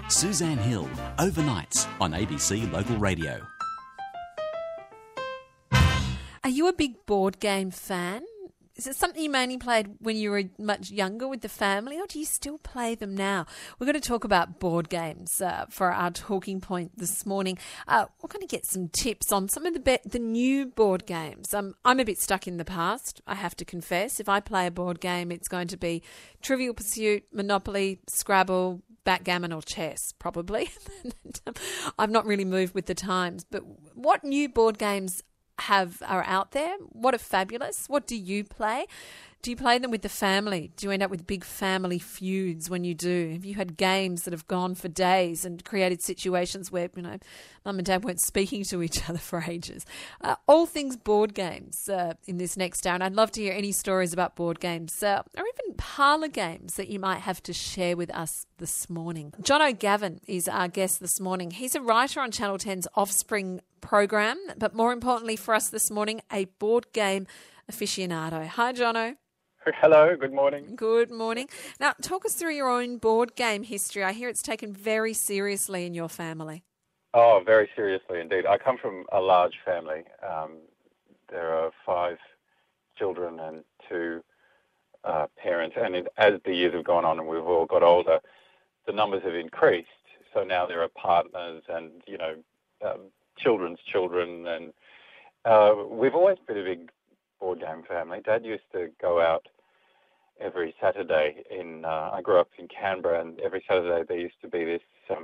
Suzanne Hill, Overnights on ABC Local Radio. Are you a big board game fan? Is it something you mainly played when you were much younger with the family, or do you still play them now? We're going to talk about board games for our talking point this morning. We're going to get some tips on some of the new board games. I'm a bit stuck in the past, I have to confess. If I play a board game, it's going to be Trivial Pursuit, Monopoly, Scrabble, backgammon or chess, probably. I've not really moved with the times. But what new board games are out there? What are fabulous? What do you play? Do you play them with the family? Do you end up with big family feuds when you do? Have you had games that have gone for days and created situations where, mum and dad weren't speaking to each other for ages? All things board games in this next hour. And I'd love to hear any stories about board games or even parlour games that you might have to share with us this morning. John O'Gavin is our guest this morning. He's a writer on Channel 10's Offspring program, but more importantly for us this morning, a board game aficionado. Hi, Jono. Hello, good morning. Good morning. Now, talk us through your own board game history. I hear it's taken very seriously in your family. Oh, very seriously indeed. I come from a large family. There are 5 children and 2 parents, and as the years have gone on and we've all got older, the numbers have increased. So now there are partners and, children's children, and we've always been a big board game family. Dad used to go out every Saturday I grew up in Canberra, and every Saturday there used to be this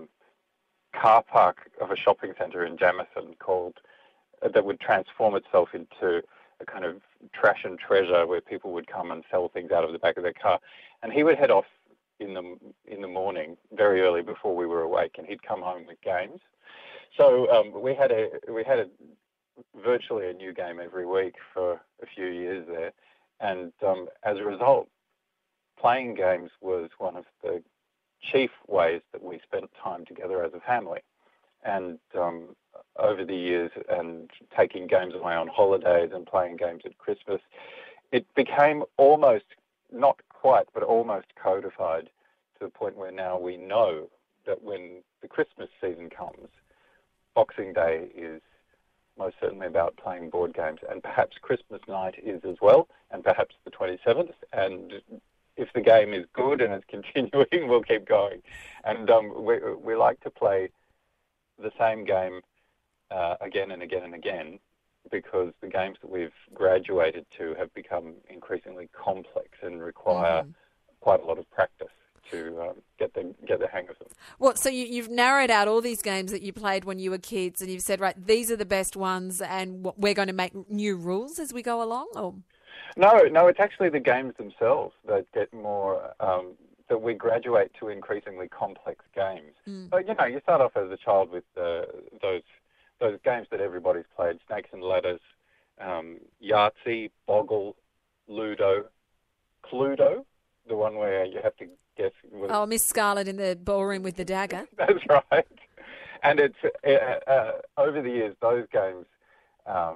car park of a shopping centre in Jamison that would transform itself into a kind of trash and treasure where people would come and sell things out of the back of their car. And he would head off in the morning, very early before we were awake, and he'd come home with games. So we had virtually a new game every week for a few years there, and as a result, playing games was one of the chief ways that we spent time together as a family. And over the years, and taking games away on holidays and playing games at Christmas, it became almost, not quite, but almost codified to the point where now we know that when the Christmas season comes, Boxing Day is most certainly about playing board games, and perhaps Christmas night is as well, and perhaps the 27th, and if the game is good and it's continuing, we'll keep going. And we like to play the same game again and again and again, because the games that we've graduated to have become increasingly complex and require quite a lot of practice to get the hang of them. Well, so you've narrowed out all these games that you played when you were kids, and you've said, right, these are the best ones, and we're going to make new rules as we go along? Or? No, it's actually the games themselves that get more, that we graduate to increasingly complex games. So, you start off as a child with those games that everybody's played, Snakes and Ladders, Yahtzee, Boggle, Ludo, Cluedo, the one where you have to guess. Miss Scarlet in the ballroom with the dagger. That's right. And it's over the years, those games are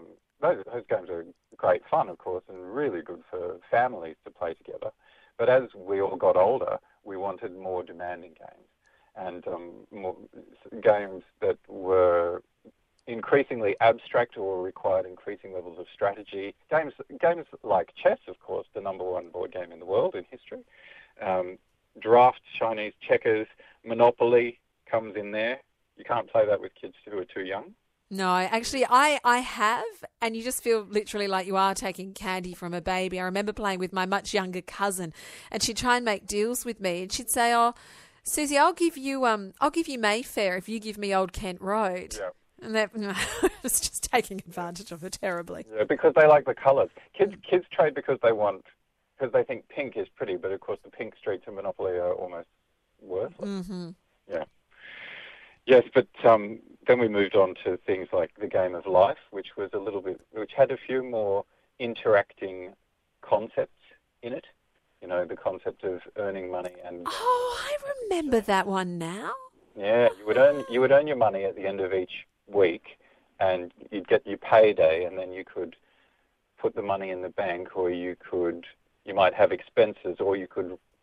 great fun, of course, and really good for families to play together. But as we all got older, we wanted more demanding games, and more games that were increasingly abstract or required increasing levels of strategy. Games like chess, of course, the number 1 board game in the world in history. Draft, Chinese checkers, Monopoly comes in there. You can't play that with kids who are too young. No, actually, I have, and you just feel literally like you are taking candy from a baby. I remember playing with my much younger cousin, and she'd try and make deals with me, and she'd say, "Oh, Susie, I'll give you Mayfair if you give me Old Kent Road." Yeah. And that was just taking advantage of her terribly. Yeah, because they like the colours. Kids trade because they think pink is pretty, but of course the pink streets in Monopoly are almost worthless. Mm-hmm. Yeah. Yes, but then we moved on to things like the Game of Life, which had a few more interacting concepts in it. The concept of earning money and. Oh, I remember that one now. Yeah, you would earn your money at the end of each week, and you'd get your payday, and then you could put the money in the bank, or you might have expenses, or you could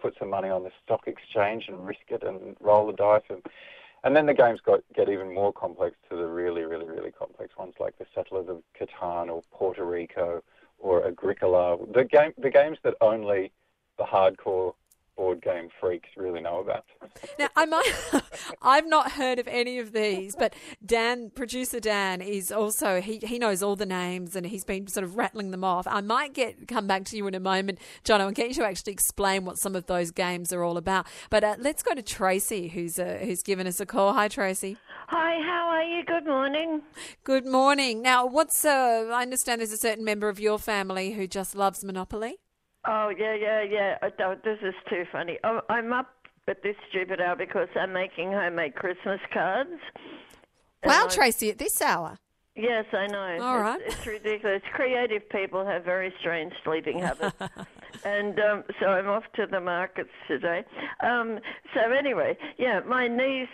put some money on the stock exchange and risk it and roll the dice. And then the games get even more complex to the really, really, really complex ones like the Settlers of Catan or Puerto Rico or Agricola. The games that only the hardcore board game freaks really know about. Now, I've not heard of any of these, but producer Dan is also, he knows all the names and he's been sort of rattling them off. I might come back to you in a moment, Jono, and get you to actually explain what some of those games are all about. But let's go to Tracy, who's given us a call. Hi, Tracy. Hi, how are you? Good morning. Good morning. Now, I understand there's a certain member of your family who just loves Monopoly. Oh, yeah. This is too funny. I'm up at this stupid hour because I'm making homemade Christmas cards. Wow, Tracy, at this hour. Yes, I know. All right. It's ridiculous. Creative people have very strange sleeping habits. And so I'm off to the markets today. So anyway, yeah, my niece,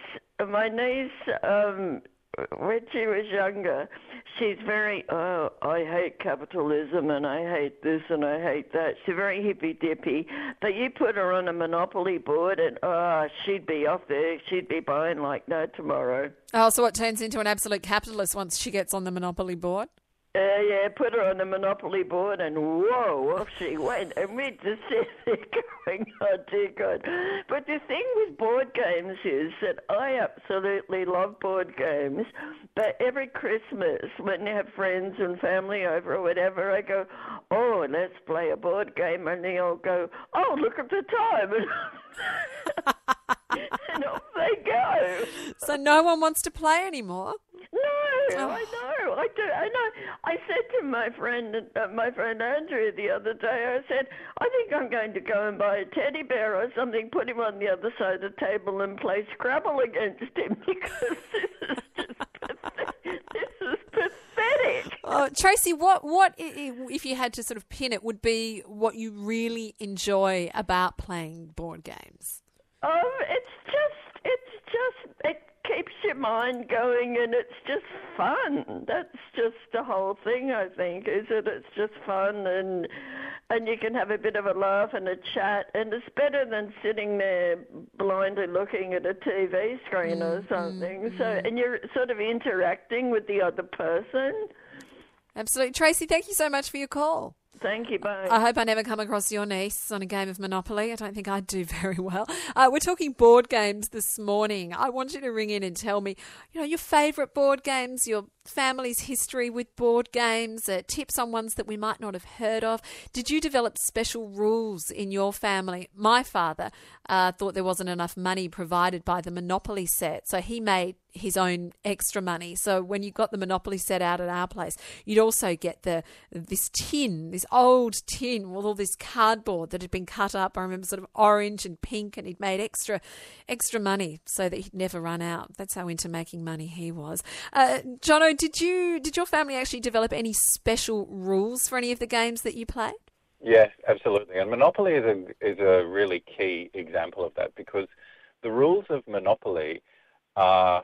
when she was younger, she's very, I hate capitalism and I hate this and I hate that. She's very hippy-dippy. But you put her on a Monopoly board and, she'd be off there. She'd be buying like no tomorrow. Oh, so it turns into an absolute capitalist once she gets on the Monopoly board? Yeah, put her on the Monopoly board and whoa, off she went. And we just sit there going, oh dear God. But the thing with board games is that I absolutely love board games. But every Christmas when you have friends and family over or whatever, I go, oh, let's play a board game. And they all go, oh, look at the time. And off they go. So no one wants to play anymore? No, I know. I do. I know. I said to my friend Andrew the other day, I said, I think I'm going to go and buy a teddy bear or something, put him on the other side of the table and play Scrabble against him because this is just pathetic. This is pathetic. Tracy, what if you had to sort of pin it, would be what you really enjoy about playing board games? It keeps your mind going and it's just fun. That's just the whole thing, I think, is that it's just fun and you can have a bit of a laugh and a chat and it's better than sitting there blindly looking at a TV screen or something. So, and you're sort of interacting with the other person. Absolutely. Tracy, thank you so much for your call. Thank you, bye. I hope I never come across your niece on a game of Monopoly. I don't think I'd do very well. We're talking board games this morning. I want you to ring in and tell me, your favourite board games, your family's history with board games, tips on ones that we might not have heard of. Did you develop special rules in your family? My father thought there wasn't enough money provided by the Monopoly set, so he made his own extra money. So when you got the Monopoly set out at our place, you'd also get this old tin with all this cardboard that had been cut up. I remember sort of orange and pink, and he'd made extra money so that he'd never run out. That's how into making money he was. Jono, did your family actually develop any special rules for any of the games that you played? Yes, absolutely. And Monopoly is a really key example of that because the rules of Monopoly are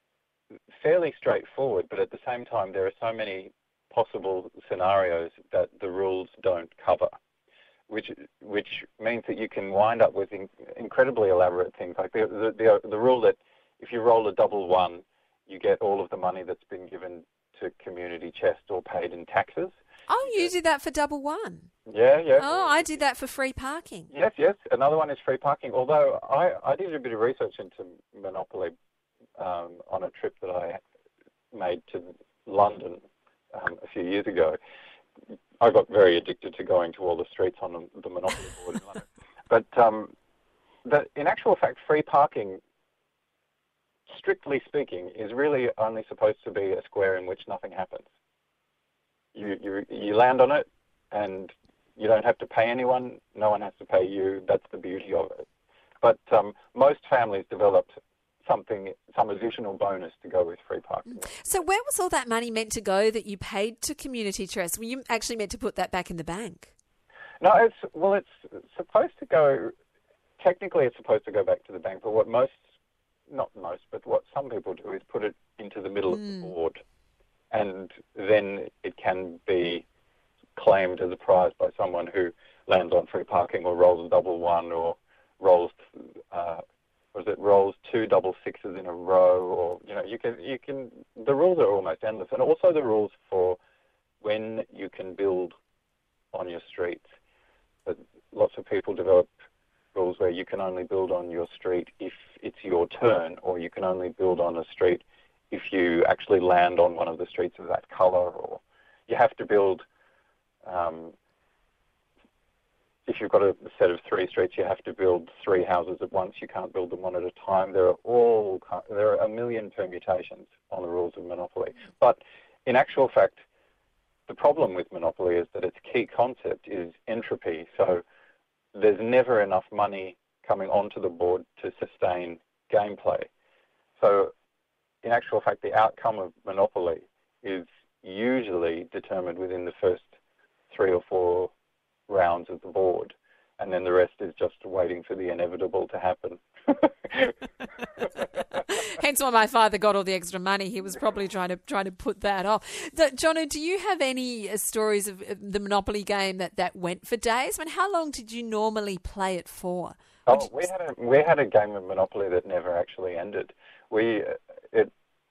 fairly straightforward, but at the same time there are so many possible scenarios that the rules don't cover, which means that you can wind up with incredibly elaborate things like the rule that if you roll a double one, you get all of the money that's been given to community chest or paid in taxes. Oh, you did that for double one? Yeah. Oh, I did that for free parking. Yes. Another one is free parking, although I did a bit of research into Monopoly on a trip that I made to London a few years ago. I got very addicted to going to all the streets on the Monopoly board in London. But in actual fact, free parking, strictly speaking, is really only supposed to be a square in which nothing happens. You land on it, and you don't have to pay anyone. No one has to pay you. That's the beauty of it. But most families developed some additional bonus to go with free parking. So where was all that money meant to go that you paid to Community Trust? Were you actually meant to put that back in the bank? No, it's supposed to go. Technically, it's supposed to go back to the bank. But what what some people do is put it into the middle of the board, and then it can be claimed as a prize by someone who lands on free parking or rolls a double one or rolls, rolls 2 double sixes in a row, or you can. The rules are almost endless, and also the rules for when you can build on your streets. But lots of people develop rules where you can only build on your street if it's your turn, or you can only build on a street if you actually land on one of the streets of that colour, or you have to build. If you've got a set of 3 streets, you have to build 3 houses at once. You can't build them one at a time. There are a million permutations on the rules of Monopoly. But in actual fact, the problem with Monopoly is that its key concept is entropy. So there's never enough money coming onto the board to sustain gameplay. So in actual fact, the outcome of Monopoly is usually determined within the first 3 or 4 rounds of the board, and then the rest is just waiting for the inevitable to happen. Hence why my father got all the extra money. He was probably trying to put that off. Jono, do you have any stories of the Monopoly game that went for days? I mean, how long did you normally play it for? We had a game of Monopoly that never actually ended. It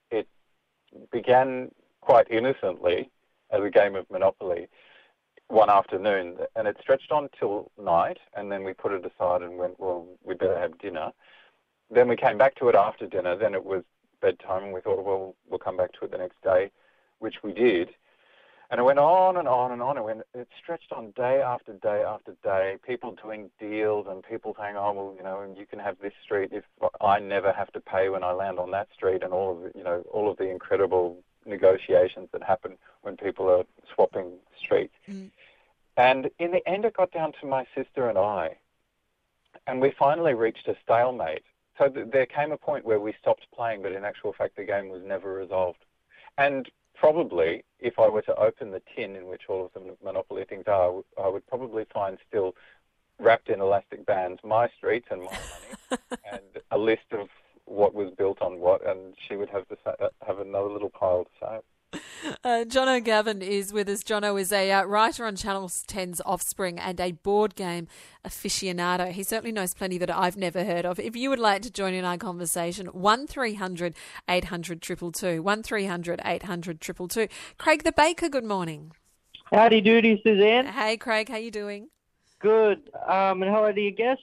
began quite innocently as a game of Monopoly one afternoon, and it stretched on till night, and then we put it aside and went, well, we'd better have dinner. Then we came back to it after dinner. Then it was bedtime, and we thought, well, we'll come back to it the next day, which we did. And it went on and on and on. It stretched on day after day after day, people doing deals and people saying, oh, well, you can have this street if I never have to pay when I land on that street, and all of the incredible negotiations that happen when people are swapping streets. Mm. And in the end, it got down to my sister and I, and we finally reached a stalemate. So there came a point where we stopped playing, but in actual fact, the game was never resolved. And probably, if I were to open the tin in which all of the Monopoly things are, I would probably find still wrapped in elastic bands my streets and my money, and a list of what was built on what, and she would have another little pile to save. Jono Gavin is with us. Jono is a writer on Channel 10's Offspring and a board game aficionado. He certainly knows plenty that I've never heard of. If you would like to join in our conversation, 1300 800 222, 1300 800 222. Craig the Baker, good morning. Howdy doody, Suzanne. Hey, Craig, how you doing? Good. And how are you, guest?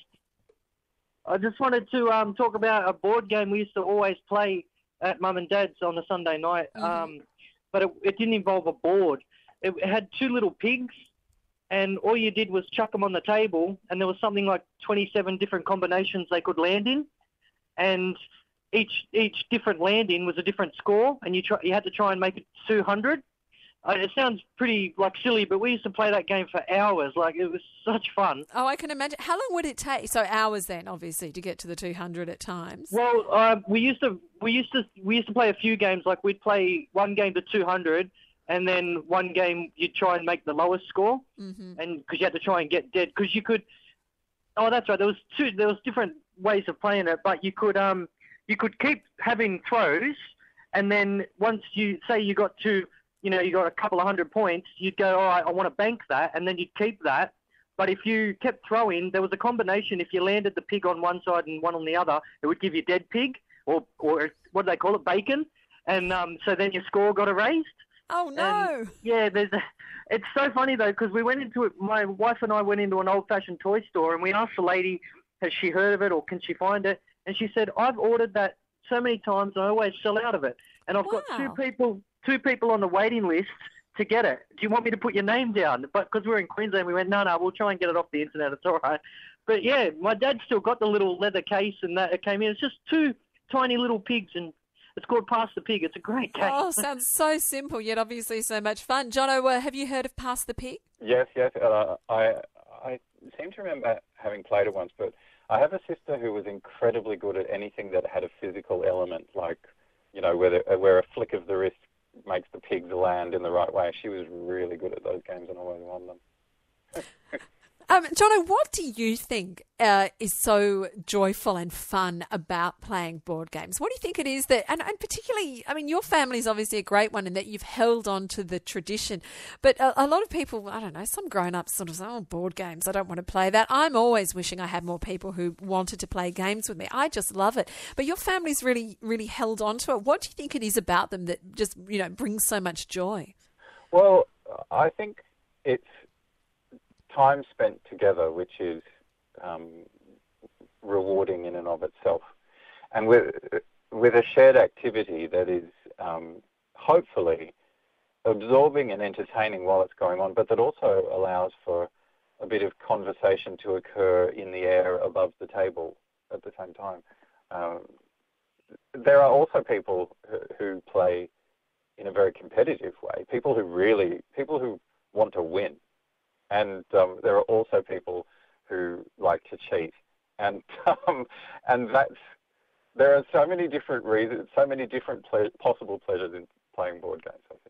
I just wanted to talk about a board game we used to always play at Mum and Dad's on a Sunday night. Mm-hmm. But it didn't involve a board. It had 2 little pigs, and all you did was chuck them on the table, and there was something like 27 different combinations they could land in, and each different landing was a different score, and you had to try and make it 200. It sounds pretty silly, but we used to play that game for hours. It was such fun. Oh, I can imagine. How long would it take? So hours then, obviously, to get to the 200 at times. Well, we used to play a few games. We'd play one game to 200, and then one game you'd try and make the lowest score, mm-hmm. and because you had to try and get dead. Because you could. Oh, that's right. There was different ways of playing it, but you could keep having throws, and then once you got to. You got a couple of 100 points, you'd go, all right, I want to bank that, and then you'd keep that. But if you kept throwing, there was a combination. If you landed the pig on one side and one on the other, it would give you dead pig, or what do they call it, bacon. And so then your score got erased. Oh, no. And, yeah, it's so funny, though, because we went into it, my wife and I went into an old-fashioned toy store, and we asked the lady, has she heard of it, or can she find it? And she said, I've ordered that so many times, I always sell out of it. And I've got two people on the waiting list to get it. Do you want me to put your name down? But because we're in Queensland, we went, no, we'll try and get it off the internet. It's all right. But, yeah, my dad still got the little leather case, and that it came in. It's just 2 tiny little pigs, and it's called Pass the Pig. It's a great game. Oh, sounds so simple, yet obviously so much fun. Jono, have you heard of Pass the Pig? Yes. I seem to remember having played it once, but I have a sister who was incredibly good at anything that had a physical element, where a flick of the wrist makes the pigs land in the right way. She was really good at those games and always won them. Jono, what do you think is so joyful and fun about playing board games? What do you think it is that, and particularly, I mean, your family's obviously a great one in that you've held on to the tradition, but a lot of people, I don't know, some grown-ups sort of say, oh, board games, I don't want to play that. I'm always wishing I had more people who wanted to play games with me. I just love it. But your family's really, really held on to it. What do you think it is about them that just, brings so much joy? Well, I think it's time spent together, which is rewarding in and of itself, and with a shared activity that is hopefully absorbing and entertaining while it's going on, but that also allows for a bit of conversation to occur in the air above the table at the same time. There are also people who play in a very competitive way, people who want to win. And there are also people who like to cheat, and there are so many different reasons, so many different possible pleasures in playing board games, I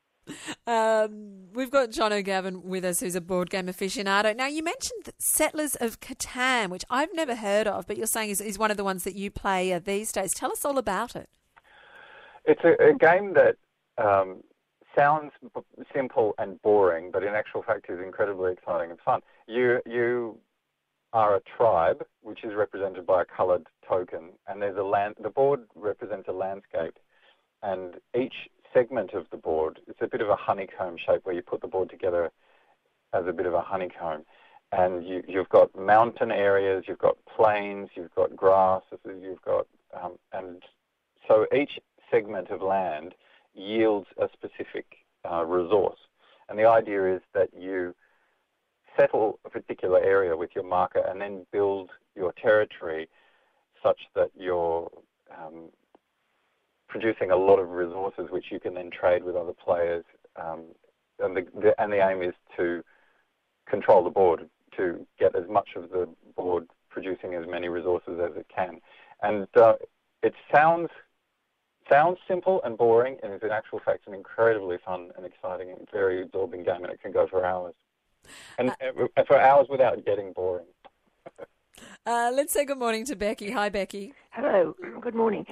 think. We've got John O'Gavin with us, who's a board game aficionado. Now, you mentioned Settlers of Catan, which I've never heard of, but you're saying is one of the ones that you play these days. Tell us all about it. It's a game that sounds simple and boring, but in actual fact is incredibly exciting and fun. You are a tribe, which is represented by a coloured token, and there's the board represents a landscape, and each segment of the board, it's a bit of a honeycomb shape where you put the board together as a bit of a honeycomb, and you've got mountain areas, you've got plains, you've got grass, you've got, and so each segment of land yields a specific resource. And the idea is that you settle a particular area with your marker and then build your territory such that you're producing a lot of resources which you can then trade with other players. And the aim is to control the board, to get as much of the board producing as many resources as it can. And it sounds simple and boring, and is in actual fact an incredibly fun and exciting and very absorbing game, and it can go for hours. And for hours without getting boring. Let's say good morning to Becky. Hi, Becky. Hello. Good morning.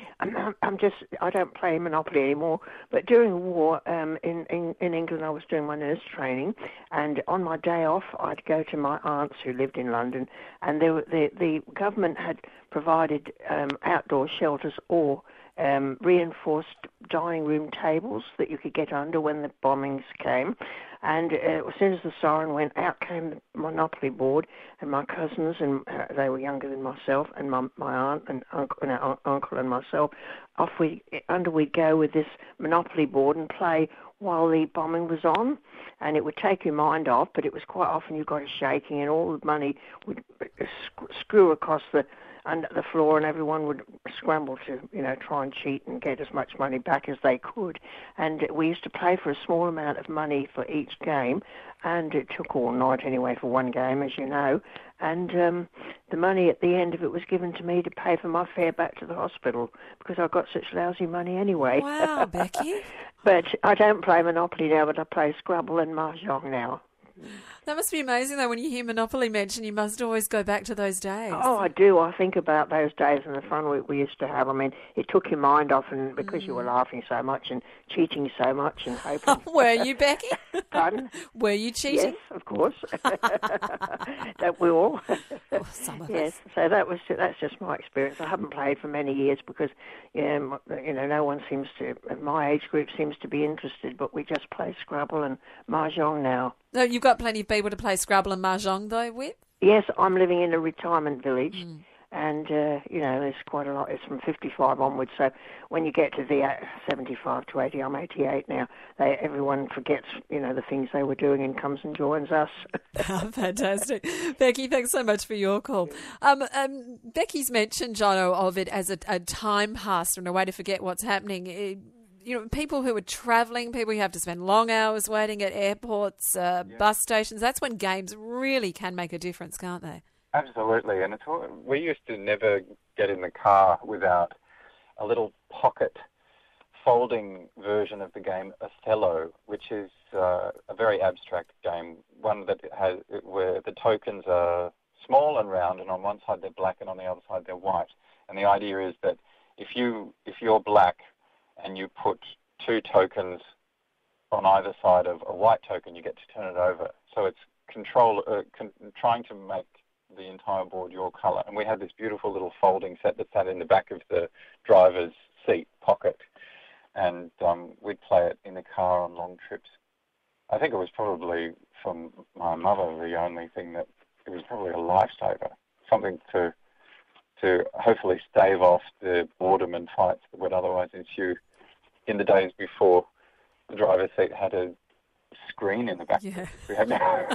I don't play Monopoly anymore, but during the war in England, I was doing my nurse training, and on my day off, I'd go to my aunts who lived in London, and the government had provided outdoor shelters or reinforced dining room tables that you could get under when the bombings came. And as soon as the siren went, out came the Monopoly board, and my cousins, and they were younger than myself, and my aunt and uncle and myself, we'd go with this Monopoly board and play while the bombing was on, and it would take your mind off, but it was quite often you got a shaking, and all the money would screw across under the floor, and everyone would scramble to, try and cheat and get as much money back as they could. And we used to play for a small amount of money for each game, and it took all night anyway for one game, as you know. And the money at the end of it was given to me to pay for my fare back to the hospital, because I got such lousy money anyway. Wow, Becky. But I don't play Monopoly now, but I play Scrabble and Mahjong now. That must be amazing, though, when you hear Monopoly mentioned, you must always go back to those days. Oh, I do. I think about those days and the fun we used to have. I mean, it took your mind off, and because you were laughing so much and cheating so much and hoping. Were you, Becky? Pardon? Were you cheating? Yes, of course. That we all. Some of yes. us. So that's just my experience. I haven't played for many years because, no one seems to, my age group seems to be interested, but we just play Scrabble and Mahjong now. No, you've got plenty of people to play Scrabble and Mahjong, though, with? Yes, I'm living in a retirement village, and, there's quite a lot. It's from 55 onwards, so when you get to the 75 to 80, I'm 88 now, everyone forgets, the things they were doing and comes and joins us. Fantastic. Becky, thanks so much for your call. Becky's mentioned, Jono, of it as a time passer and a way to forget what's happening. People who are travelling, people who have to spend long hours waiting at airports, bus stations, that's when games really can make a difference, can't they? Absolutely. And we used to never get in the car without a little pocket folding version of the game Othello, which is a very abstract game, one that has where the tokens are small and round, and on one side they're black and on the other side they're white. And the idea is that if you're black and you put 2 tokens on either side of a white token, you get to turn it over. So it's trying to make the entire board your colour. And we had this beautiful little folding set that sat in the back of the driver's seat pocket, and we'd play it in the car on long trips. I think it was probably, from my mother, the only thing that, it was probably a lifesaver, something to hopefully stave off the boredom and fights that would otherwise ensue in the days before the driver's seat had a screen in the back. Yeah. We had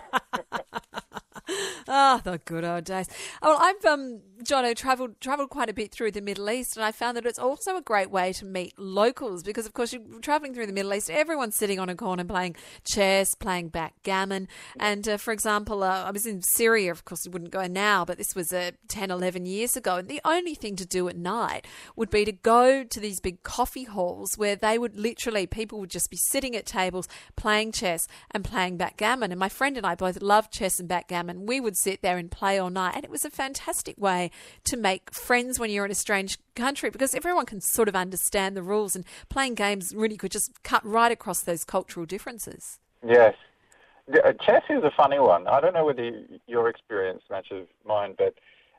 Ah, the good old days. Well, I've, Jono, travelled quite a bit through the Middle East, and I found that it's also a great way to meet locals because, of course, you're travelling through the Middle East, everyone's sitting on a corner playing chess, playing backgammon. And, for example, I was in Syria, of course, you wouldn't go now, but this was 10, 11 years ago, and the only thing to do at night would be to go to these big coffee halls where they would literally, people would just be sitting at tables playing chess and playing backgammon. And my friend and I both loved chess and backgammon. We would sit there and play all night, and it was a fantastic way to make friends when you're in a strange country because everyone can sort of understand the rules, and playing games really could just cut right across those cultural differences. Yes. Chess is a funny one. I don't know whether your experience matches mine, but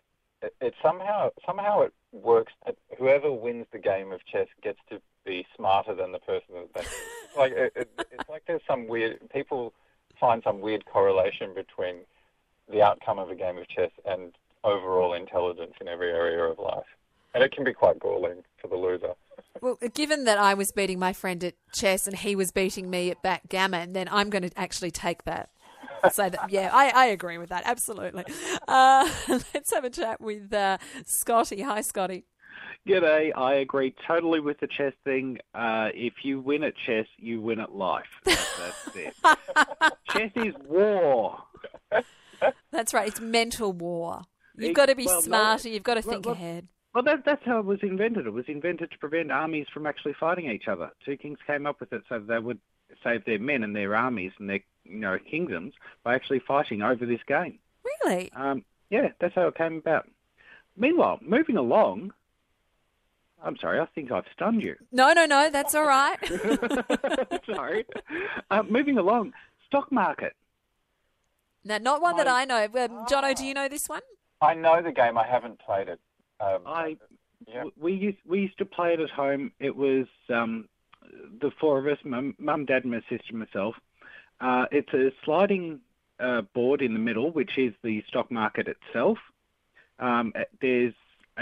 it somehow it works that whoever wins the game of chess gets to be smarter than the person that it's like there's some weird, people find some weird correlation between the outcome of a game of chess and overall intelligence in every area of life. And it can be quite galling for the loser. Well, given that I was beating my friend at chess and he was beating me at backgammon, then I'm going to actually take that. So, yeah, I agree with that, absolutely. Let's have a chat with Scotty. Hi, Scotty. G'day. I agree totally with the chess thing. If you win at chess, you win at life. That's it. Chess is war. That's right. It's mental war. You've got to be smarter. You've got to think ahead. Well, that's how it was invented. It was invented to prevent armies from actually fighting each other. Two kings came up with it so they would save their men and their armies and their kingdoms by actually fighting over this game. Really? Yeah, that's how it came about. Meanwhile, moving along... I'm sorry, I think I've stunned you. No, that's all right. Sorry. Moving along, stock market. No, not one that I know. Jono, do you know this one? I know the game. I haven't played it. We used to play it at home. It was the four of us, mum, dad, my sister, and myself. It's a sliding board in the middle, which is the stock market itself. There's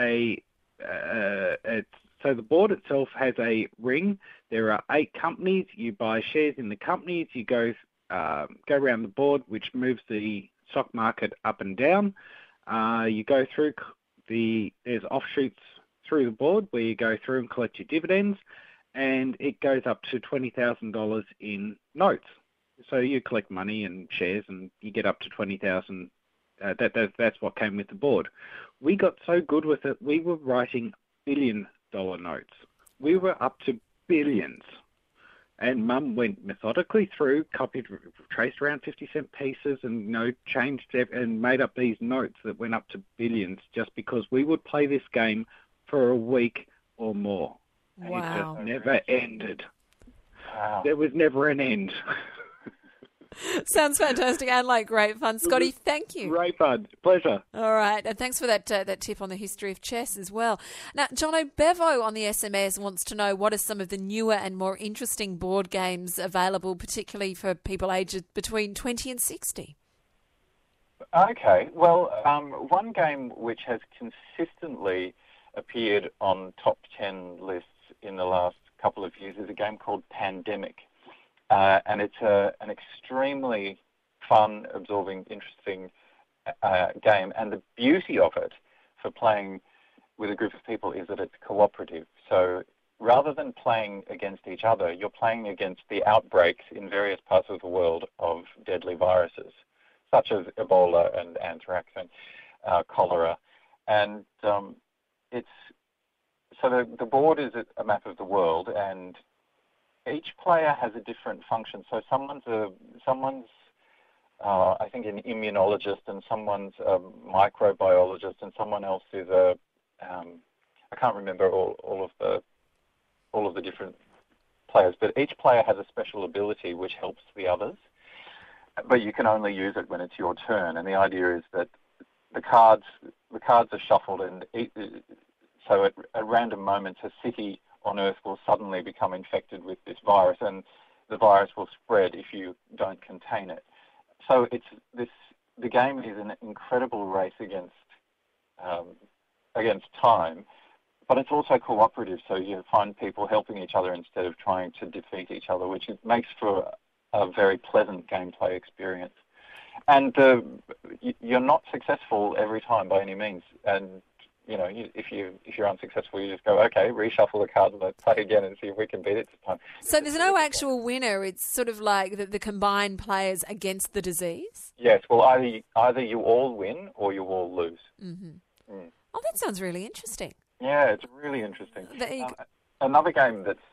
so the board itself has a ring. There are 8 companies. You buy shares in the companies. You go around the board, which moves the stock market up and down. You go through there's offshoots through the board where you go through and collect your dividends, and it goes up to $20,000 in notes. So you collect money and shares, and you get up to $20,000. That's what came with the board. We got so good with it, we were writing billion-dollar notes. We were up to billions. And Mum went methodically through, traced around 50-cent pieces and, changed and made up these notes that went up to billions just because we would play this game for a week or more. Wow. And it just never ended. Wow. There was never an end. Sounds fantastic and like great fun. Scotty, thank you. Great fun. Pleasure. All right. And thanks for that tip on the history of chess as well. Now, Jono, Bevo on the SMS wants to know what are some of the newer and more interesting board games available, particularly for people aged between 20 and 60. Okay. Well, one game which has consistently appeared on top 10 lists in the last couple of years is a game called Pandemic. And it's an extremely fun, absorbing, interesting game. And the beauty of it for playing with a group of people is that it's cooperative. So rather than playing against each other, you're playing against the outbreaks in various parts of the world of deadly viruses, such as Ebola and anthrax and cholera. And the board is a map of the world, and each player has a different function. So someone's I think an immunologist, and someone's a microbiologist, and someone else is I can't remember all of the different players, but each player has a special ability which helps the others. But you can only use it when it's your turn, and the idea is that the cards are shuffled, and so at random moments a city on Earth will suddenly become infected with this virus, and the virus will spread if you don't contain it. So the game is an incredible race against time, but it's also cooperative, so you find people helping each other instead of trying to defeat each other, which makes for a very pleasant gameplay experience. And you're not successful every time by any means. And if you're unsuccessful, you just go, okay, reshuffle the cards and let's play again and see if we can beat it this time. So there's no actual winner. It's sort of like the combined players against the disease. Yes. Well, either you all win or you all lose. Mm-hmm. Mm. Oh, that sounds really interesting. Yeah, it's really interesting. Another game that's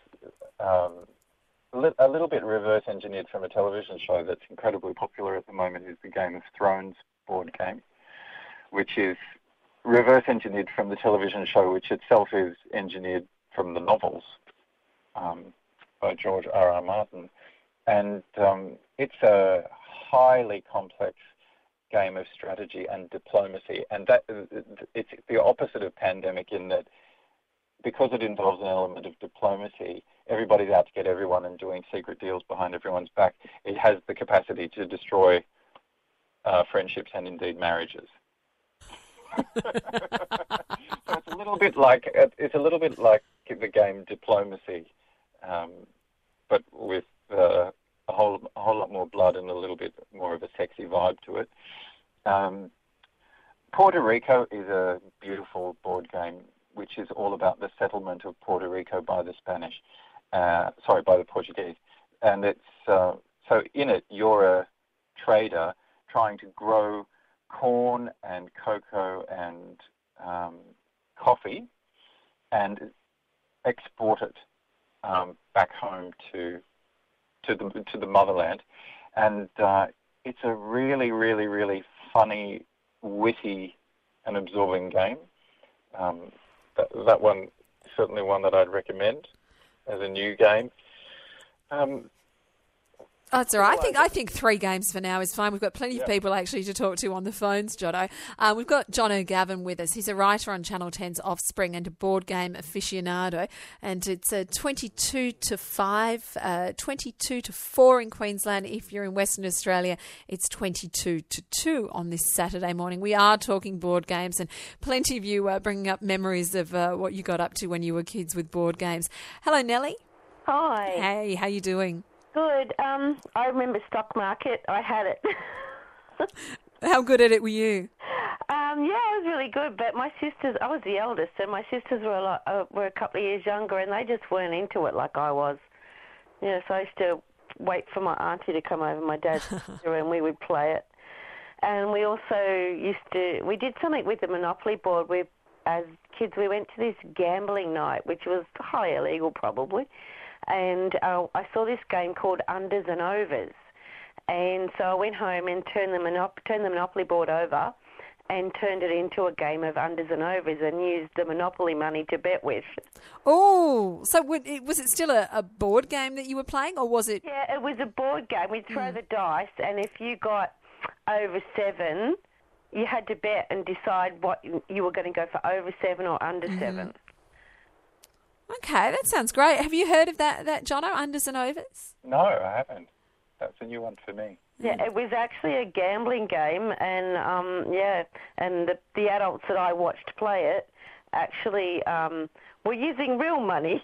a little bit reverse engineered from a television show that's incredibly popular at the moment is the Game of Thrones board game, which is reverse engineered from the television show, which itself is engineered from the novels by George R.R. Martin. And it's a highly complex game of strategy and diplomacy, and that it's the opposite of Pandemic in that because it involves an element of diplomacy, everybody's out to get everyone and doing secret deals behind everyone's back. It has the capacity to destroy friendships and indeed marriages. So it's a little bit like the game Diplomacy, but with a whole lot more blood and a little bit more of a sexy vibe to it. Puerto Rico is a beautiful board game, which is all about the settlement of Puerto Rico by the by the Portuguese. And it's so in it, you're a trader trying to grow corn and cocoa and coffee and export it back home to the motherland. And it's a really, really, really funny, witty and absorbing game. That one is certainly one that I'd recommend as a new game. Oh, it's all right. I think 3 games for now is fine. We've got plenty of people actually to talk to on the phones, Jono. We've got John O'Gavin with us. He's a writer on Channel 10's Offspring and a board game aficionado. And it's 22-5, 22-4 in Queensland. If you're in Western Australia, it's 22-2 on this Saturday morning. We are talking board games, and plenty of you are bringing up memories of what you got up to when you were kids with board games. Hello, Nellie. Hi. Hey, how you doing? Good. I remember Stock Market. I had it. How good at it were you? Yeah, I was really good. But my sisters, I was the eldest, and my sisters were a couple of years younger, and they just weren't into it like I was. Yeah, so I used to wait for my auntie to come over, my dad's sister, and we would play it. And we also we did something with the Monopoly board. As kids, we went to this gambling night, which was highly illegal probably. And I saw this game called Unders and Overs. And so I went home and turned the Monopoly board over and turned it into a game of Unders and Overs and used the Monopoly money to bet with. Oh, so was it still a board game that you were playing, or was it? Yeah, it was a board game. We'd throw the dice, and if you got over 7, you had to bet and decide what you were going to go for, over 7 or under 7. Okay, that sounds great. Have you heard of that Jono, Unders and Overs? No, I haven't. That's a new one for me. Yeah, it was actually a gambling game, and and the adults that I watched play it actually were using real money.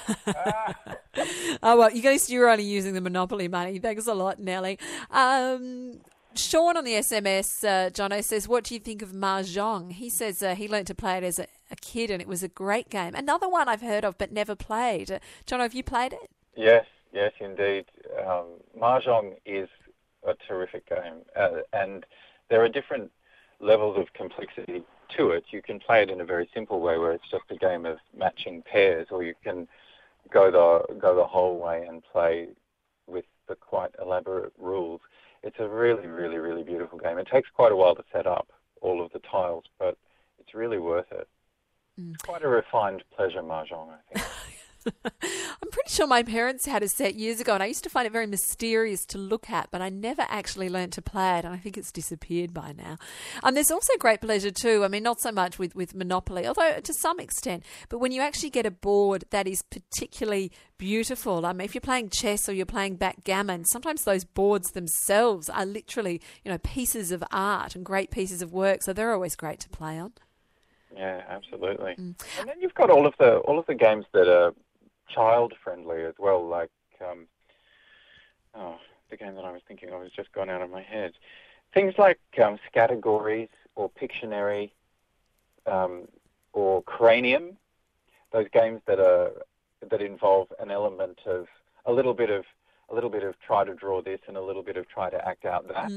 Oh, well, you were only using the Monopoly money. Thanks a lot, Nellie. Sean on the SMS, Jono, says, what do you think of Mahjong? He says he learnt to play it as a kid and it was a great game. Another one I've heard of but never played. Jono, have you played it? Yes, indeed. Mahjong is a terrific game, and there are different levels of complexity to it. You can play it in a very simple way where it's just a game of matching pairs, or you can go the whole way and play with the quite elaborate rules. It's a really, really, really beautiful game. It takes quite a while to set up all of the tiles, but it's really worth it. It's quite a refined pleasure mahjong, I think. I'm pretty sure my parents had a set years ago, and I used to find it very mysterious to look at, but I never actually learned to play it, and I think it's disappeared by now. There's also great pleasure too. I mean, not so much with Monopoly, although to some extent, but when you actually get a board that is particularly beautiful. I mean, if you're playing chess or you're playing backgammon, sometimes those boards themselves are literally, pieces of art and great pieces of work, so they're always great to play on. Yeah, absolutely. And then you've got all of the games that are child-friendly as well, like the game that I was thinking of has just gone out of my head. Things like Scattergories or Pictionary or Cranium. Those games that involve an element of a little bit of try to draw this and a little bit of try to act out that.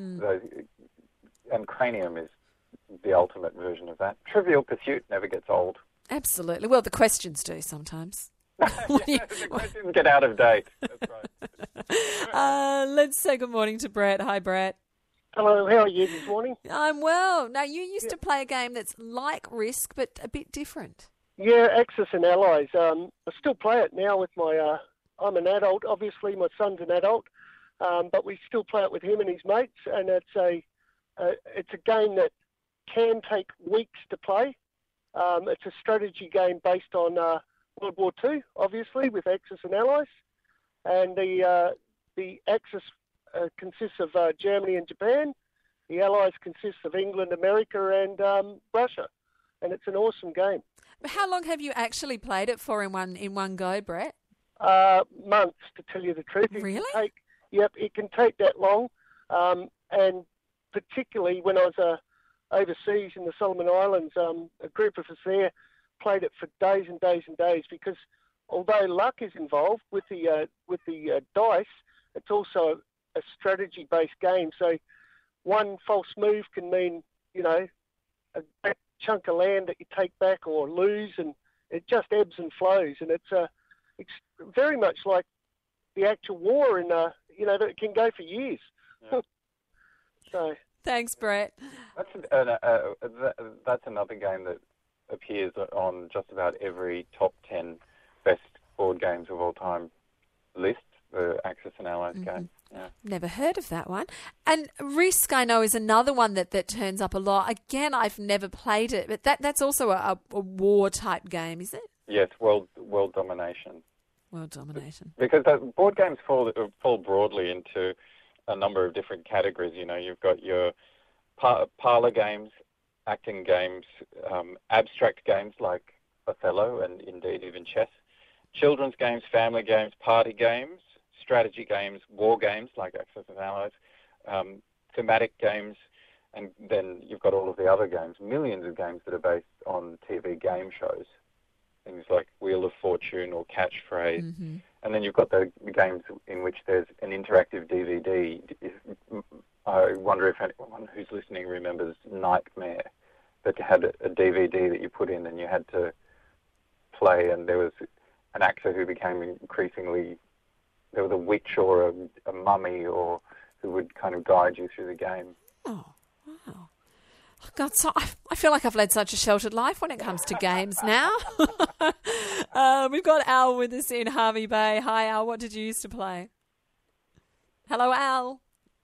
And Cranium is the ultimate version of that. Trivial Pursuit never gets old. Absolutely. Well, the questions do sometimes. The questions get out of date. That's right. Let's say good morning to Brett. Hi, Brett. Hello, how are you this morning? I'm well. Now, you used to play a game that's like Risk, but a bit different. Yeah, Axis and Allies. I still play it now with my... I'm an adult, obviously. My son's an adult. But we still play it with him and his mates. And it's a game that can take weeks to play. It's a strategy game based on World War II, obviously, with Axis and Allies. And the Axis consists of Germany and Japan. The Allies consists of England, America, and Russia. And it's an awesome game. But how long have you actually played it for in one go, Brett? Months, to tell you the truth. Really? It can take that long. And particularly when I was overseas in the Solomon Islands, a group of us there played it for days and days and days, because although luck is involved with the dice, it's also a strategy-based game. So one false move can mean, a great chunk of land that you take back or lose, and it just ebbs and flows. And it's very much like the actual war, and that it can go for years. Yeah. So. Thanks, Brett. That's another game that appears on just about every top 10 best board games of all time list, the Axis and Allies game. Yeah. Never heard of that one. And Risk, I know, is another one that turns up a lot. Again, I've never played it, but that's also a war-type game, is it? Yes, world domination. World domination. Because board games fall broadly into a number of different categories. You've got your parlor games, acting games, abstract games like Othello and indeed even chess, children's games, family games, party games, strategy games, war games like Axis and Allies, thematic games, and then you've got all of the other games, millions of games that are based on TV game shows, things like Wheel of Fortune or Catchphrase. Mm-hmm. And then you've got the games in which there's an interactive DVD. I wonder if anyone who's listening remembers Nightmare, that had a DVD that you put in and you had to play, and there was an actor who became increasingly... There was a witch or a mummy or who would kind of guide you through the game. Oh, wow. Oh, God, so I feel like I've led such a sheltered life when it comes to games now. We've got Al with us in Hervey Bay. Hi, Al. What did you used to play? Hello, Al.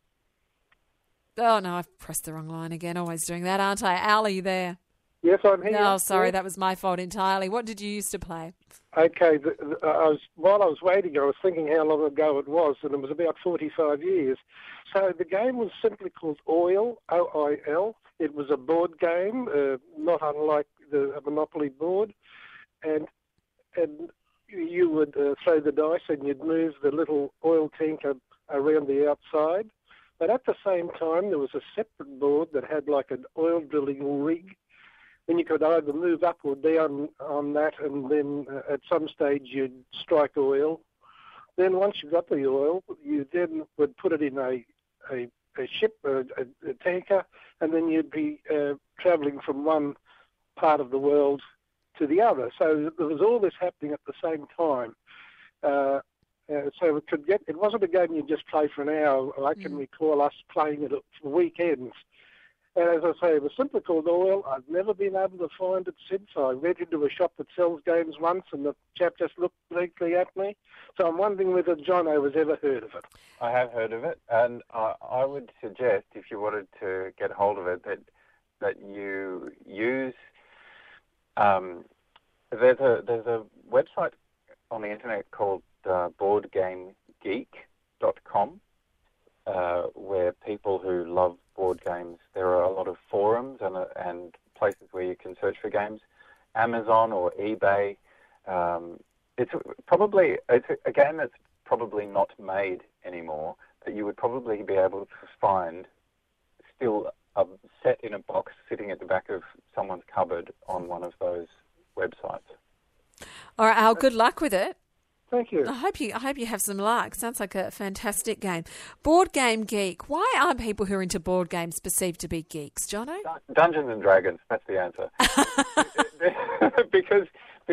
Oh, no, I've pressed the wrong line again. Always doing that, aren't I? Al, are you there? Yes, I'm here. No, sorry, yes. That was my fault entirely. What did you used to play? Okay, while I was waiting, I was thinking how long ago it was, and it was about 45 years. So the game was simply called Oil, O-I-L. It was a board game, not unlike the Monopoly board, and you would throw the dice and you'd move the little oil tanker around the outside. But at the same time, there was a separate board that had like an oil drilling rig. Then you could either move up or down on that, and then at some stage you'd strike oil. Then once you got the oil, you then would put it in a ship, a tanker, and then you'd be travelling from one part of the world to the other. So there was all this happening at the same time. So it wasn't a game you just play for an hour. I can recall us playing it for weekends. And as I say, it was simply called Oil. I've never been able to find it since. I went into a shop that sells games once, and the chap just looked blankly at me. So I'm wondering whether Jono has ever heard of it. I have heard of it, and I would suggest, if you wanted to get hold of it, that you use. There's a website on the internet called BoardGameGeek.com, where people who love board games, there are a lot of forums and places where you can search for games. Amazon or eBay. It's a game that's probably not made anymore, that you would probably be able to find still set in a box sitting at the back of someone's cupboard on one of those websites. All right, Al, good luck with it. Thank you. I hope you have some luck. Sounds like a fantastic game. Board Game Geek. Why are people who are into board games perceived to be geeks, Jono? Dungeons and Dragons. That's the answer. because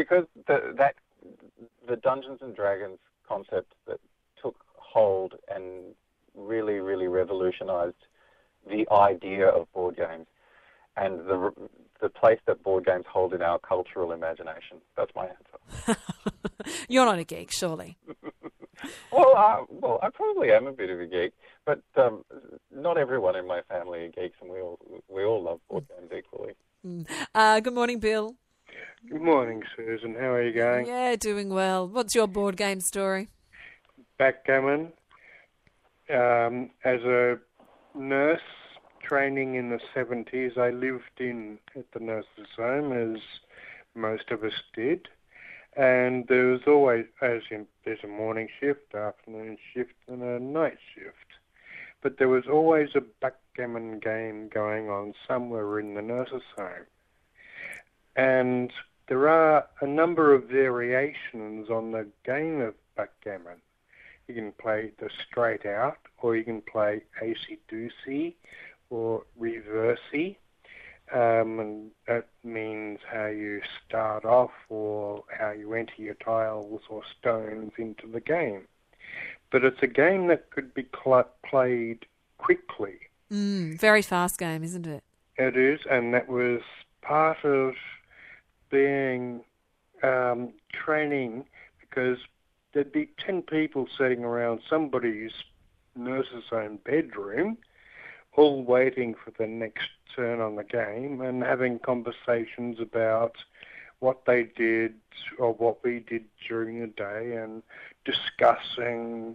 the Dungeons and Dragons concept that took hold and really, really revolutionised the idea of board games and the place that board games hold in our cultural imagination. That's my answer. You're not a geek, surely. Well, I probably am a bit of a geek, but not everyone in my family are geeks, and we all love board games equally. Good morning, Bill. Good morning, Susan. How are you going? Yeah, doing well. What's your board game story? Backgammon. As a nurse training in the 70s, I lived at the nurse's home, as most of us did. And there was always, there's a morning shift, afternoon shift, and a night shift. But there was always a backgammon game going on somewhere in the nurse's home. And there are a number of variations on the game of backgammon. You can play the straight out, or you can play acey-deucey, or reversey. And that means how you start off or how you enter your tiles or stones into the game. But it's a game that could be played quickly. Very fast game, isn't it? It is, and that was part of being training, because there'd be 10 people sitting around somebody's nurse's own bedroom, all waiting for the next turn on the game and having conversations about what they did or what we did during the day, and discussing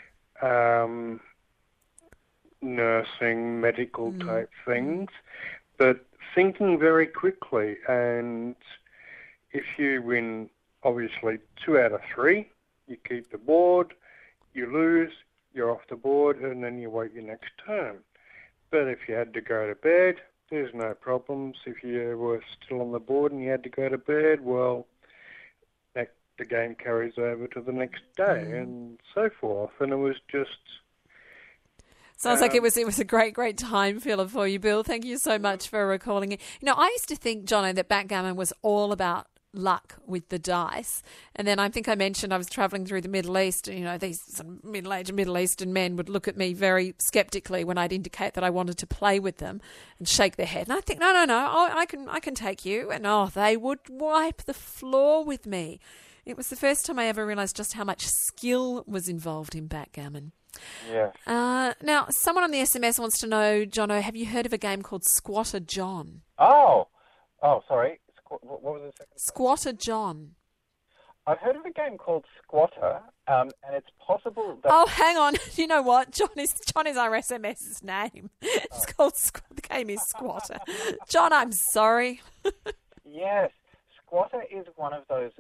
nursing, medical type things, but thinking very quickly. And if you win, obviously, 2 out of 3, you keep the board. You lose, you're off the board, and then you wait your next turn. But if you had to go to bed, there's no problems. If you were still on the board and you had to go to bed, well, the game carries over to the next day and so forth. And it was just... Sounds like it was a great time filler for you, Bill. Thank you so much for recalling it. You know, I used to think, Jono, that backgammon was all about luck with the dice. And then I think I mentioned I was travelling through the Middle East, and, you know, these sort of middle-aged Middle Eastern men would look at me very sceptically when I'd indicate that I wanted to play with them and shake their head. And I think, no, I can take you. And, they would wipe the floor with me. It was the first time I ever realised just how much skill was involved in backgammon. Yeah. Now, someone on the SMS wants to know, Jono, have you heard of a game called Squatter John? Oh, sorry. What was the second? Squatter John. I've heard of a game called Squatter, and it's possible that... Oh, hang on. You know what? John is our SMS's name. It's called... The game is Squatter. John, I'm sorry. Yes. Squatter is one of those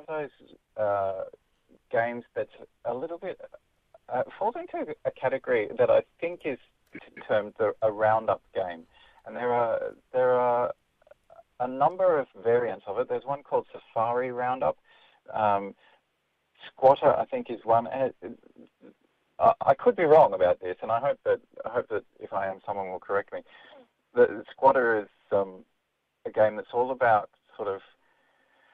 games that's a little bit... falls into a category that I think is termed a roundup game. And there are a number of variants of it. There's one called Safari Roundup. Squatter, I think, is one. And I could be wrong about this, and I hope that if I am, someone will correct me. The Squatter is a game that's all about sort of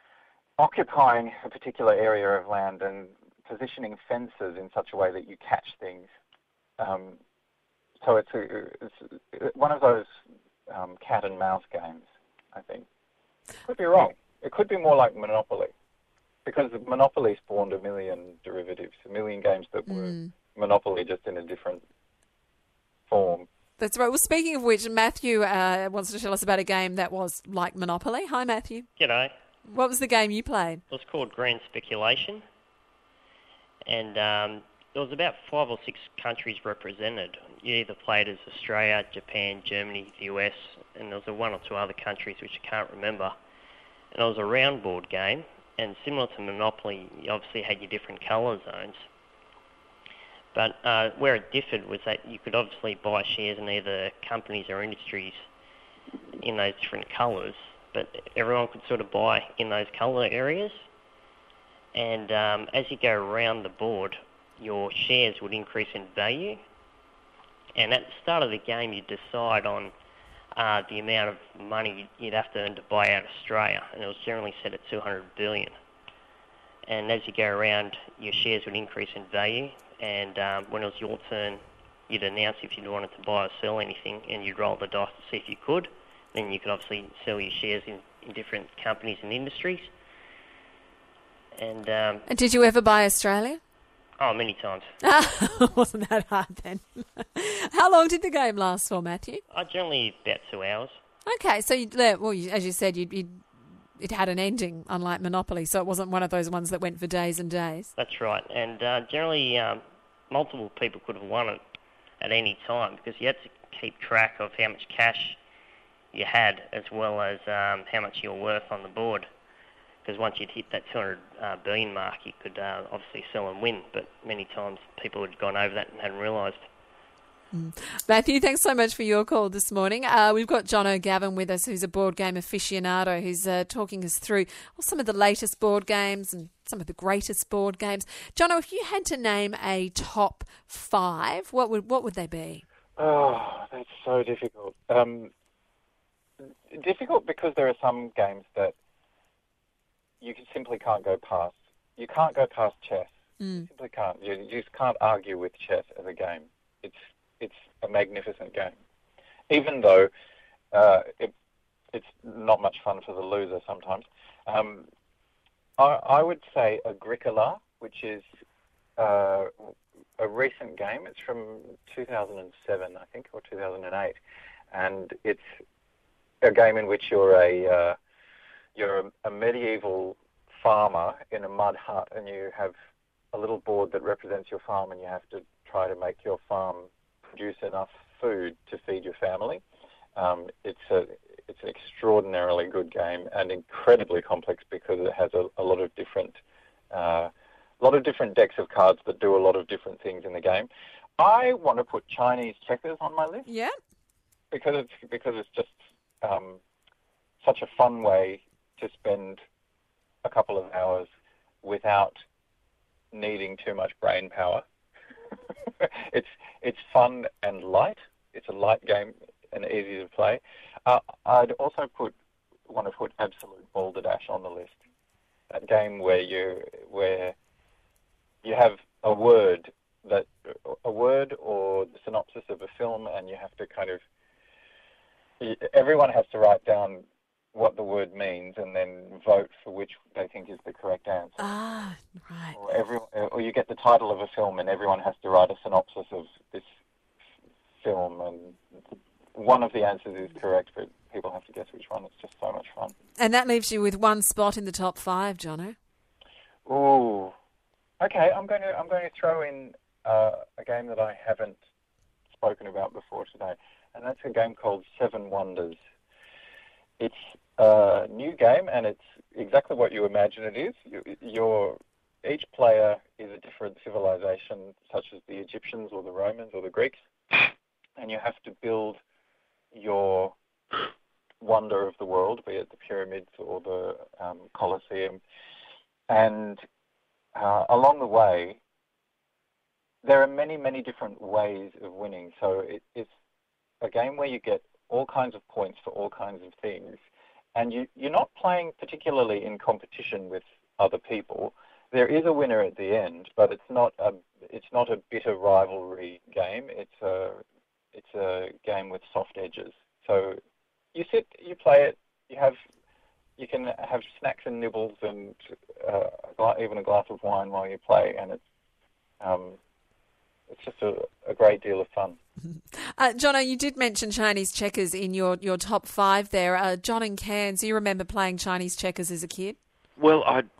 occupying a particular area of land and positioning fences in such a way that you catch things. So it's one of those cat and mouse games, I think. Could be wrong. It could be more like Monopoly, because Monopoly spawned a million derivatives, a million games that were Monopoly just in a different form. That's right. Well, speaking of which, Matthew wants to tell us about a game that was like Monopoly. Hi, Matthew. G'day. What was the game you played? It was called Grand Speculation, and there was about 5 or 6 countries represented. You either played as Australia, Japan, Germany, the US, and there was 1 or 2 other countries which I can't remember. And it was a round board game, and similar to Monopoly, you obviously had your different colour zones. But where it differed was that you could obviously buy shares in either companies or industries in those different colours, but everyone could sort of buy in those colour areas. And as you go around the board, your shares would increase in value. And at the start of the game, you'd decide on the amount of money you'd have to earn to buy out Australia, and it was generally set at 200 billion. And as you go around, your shares would increase in value, and when it was your turn, you'd announce if you wanted to buy or sell anything, and you'd roll the dice to see if you could. Then you could obviously sell your shares in different companies and industries. And did you ever buy Australia? Oh, many times. Wasn't that hard then? How long did the game last for, Matthew? Generally about 2 hours. Okay, so as you said, it had an ending, unlike Monopoly, so it wasn't one of those ones that went for days and days. That's right, and generally multiple people could have won it at any time because you had to keep track of how much cash you had as well as how much you were worth on the board. Because once you'd hit that 200 billion mark, you could obviously sell and win, but many times people had gone over that and hadn't realised. Matthew, thanks so much for your call this morning. We've got John O'Gavin with us, who's a board game aficionado, who's talking us through some of the latest board games and some of the greatest board games. Jono, if you had to name a top 5, what would they be? Oh, that's so difficult. Difficult because there are some games that you simply can't go past. You can't go past chess. You simply can't. You just can't argue with chess as a game. It's a magnificent game, even though it's not much fun for the loser sometimes. I would say Agricola, which is a recent game. It's from 2007, I think, or 2008, and it's a game in which you're a medieval farmer in a mud hut, and you have a little board that represents your farm, and you have to try to make your farm produce enough food to feed your family. It's an extraordinarily good game and incredibly complex because it has a lot of different decks of cards that do a lot of different things in the game. I want to put Chinese checkers on my list. Yeah. Because it's just such a fun way to spend a couple of hours without needing too much brain power. It's fun and light. It's a light game and easy to play. I'd also want to put Absolute Balderdash on the list. That game where you have a word or the synopsis of a film, and you have to everyone has to write down what the word means and then vote for which they think is the correct answer. Ah, right. Or you get the title of a film and everyone has to write a synopsis of this film, and one of the answers is correct, but people have to guess which one. It's just so much fun. And that leaves you with one spot in the top 5, Jono. Ooh. Okay, I'm going to throw in a game that I haven't spoken about before today, and that's a game called Seven Wonders. It's a new game, and it's exactly what you imagine it is. Each player is a different civilization, such as the Egyptians or the Romans or the Greeks, and you have to build your wonder of the world, be it the pyramids or the Colosseum. And along the way, there are many, many different ways of winning. So it's a game where you get all kinds of points for all kinds of things, and you're not playing particularly in competition with other people. There is a winner at the end, but it's not a bitter rivalry game. It's a game with soft edges. So you sit, you play it, you can have snacks and nibbles and even a glass of wine while you play, and it's just a great deal of fun. Jono, you did mention Chinese checkers in your top 5 there. John and Cairns, do you remember playing Chinese checkers as a kid? Well,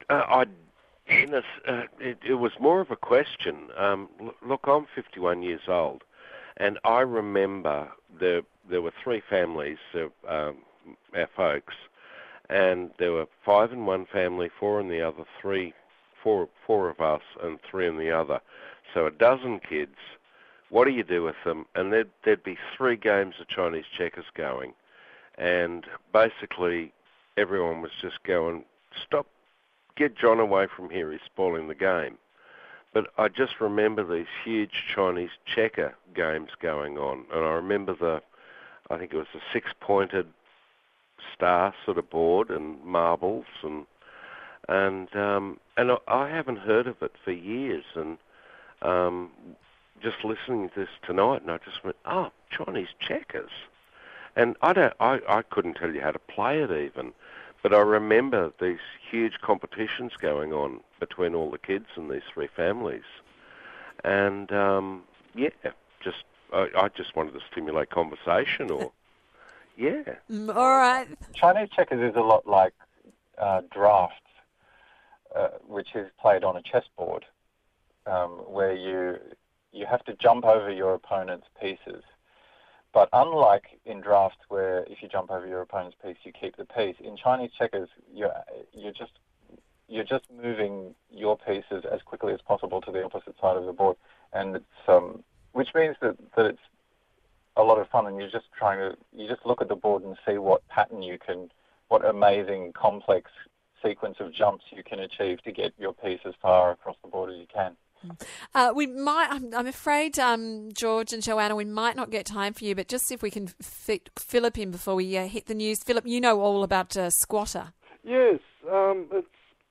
it was more of a question. Look, I'm 51 years old, and I remember there were 3 families, our folks, and there were 5 in one family, 4 in the other, 4 of us, and 3 in the other. So 12 kids. What do you do with them? And there'd be 3 games of Chinese checkers going, and basically everyone was just going, "Stop, get John away from here, he's spoiling the game." But I just remember these huge Chinese checker games going on, and I remember I think it was a 6-pointed star sort of board and marbles, and I haven't heard of it for years, and just listening to this tonight, and I just went, "Oh, Chinese checkers," and I couldn't tell you how to play it even. But I remember these huge competitions going on between all the kids in these 3 families. And, I just wanted to stimulate conversation All right. Chinese checkers is a lot like drafts, which is played on a chessboard, where you have to jump over your opponent's pieces. But unlike in drafts, where if you jump over your opponent's piece, you keep the piece, in Chinese checkers, you're just moving your pieces as quickly as possible to the opposite side of the board, and it's which means that it's a lot of fun, and you just look at the board and see what pattern what amazing complex sequence of jumps you can achieve to get your piece as far across the board as you can. I'm afraid, George and Joanna, we might not get time for you, but just see if we can fit Philip in before we hit the news. Philip, you know all about Squatter. Yes, it's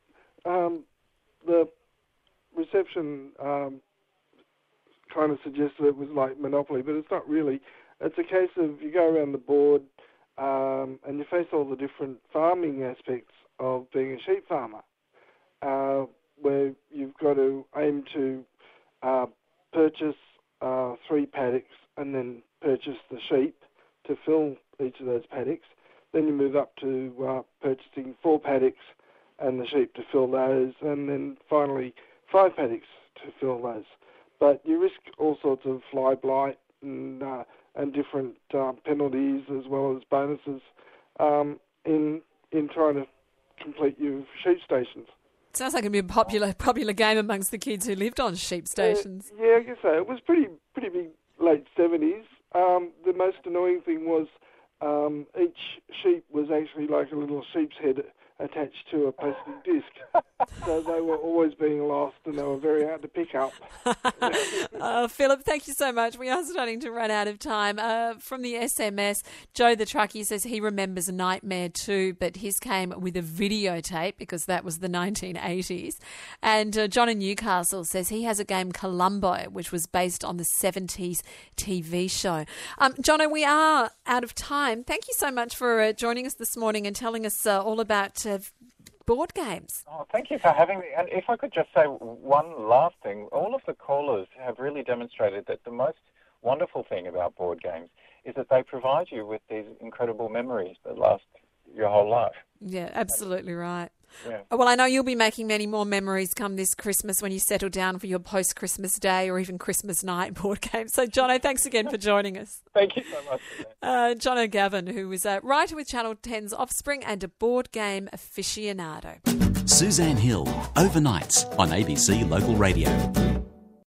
the reception kind of suggested it was like Monopoly, but it's not really. It's a case of you go around the board and you face all the different farming aspects of being a sheep farmer, where you've got to aim to purchase 3 paddocks and then purchase the sheep to fill each of those paddocks. Then you move up to purchasing 4 paddocks and the sheep to fill those, and then finally 5 paddocks to fill those. But you risk all sorts of fly blight and different penalties as well as bonuses in trying to complete your sheep stations. Sounds like it'd be a popular game amongst the kids who lived on sheep stations. Yeah, I guess so. It was pretty big late 70s. The most annoying thing was each sheep was actually like a little sheep's head attached to a plastic disc. So they were always being lost and they were very hard to pick up. Philip, thank you so much. We are starting to run out of time. From the SMS, Joe the truckie says he remembers Nightmare 2, but his came with a videotape because that was the 1980s. And John in Newcastle says he has a game Columbo, which was based on the 70s TV show. Jono, we are out of time. Thank you so much for joining us this morning and telling us all about board games. Oh, thank you for having me. And if I could just say one last thing, all of the callers have really demonstrated that the most wonderful thing about board games is that they provide you with these incredible memories that last your whole life. Yeah, absolutely right. Yeah. Well, I know you'll be making many more memories come this Christmas when you settle down for your post-Christmas day or even Christmas night board game. So, Jono, thanks again for joining us. Thank you so much. Jono Gavin, who was a writer with Channel 10's Offspring and a board game aficionado. Suzanne Hill, Overnights on ABC Local Radio.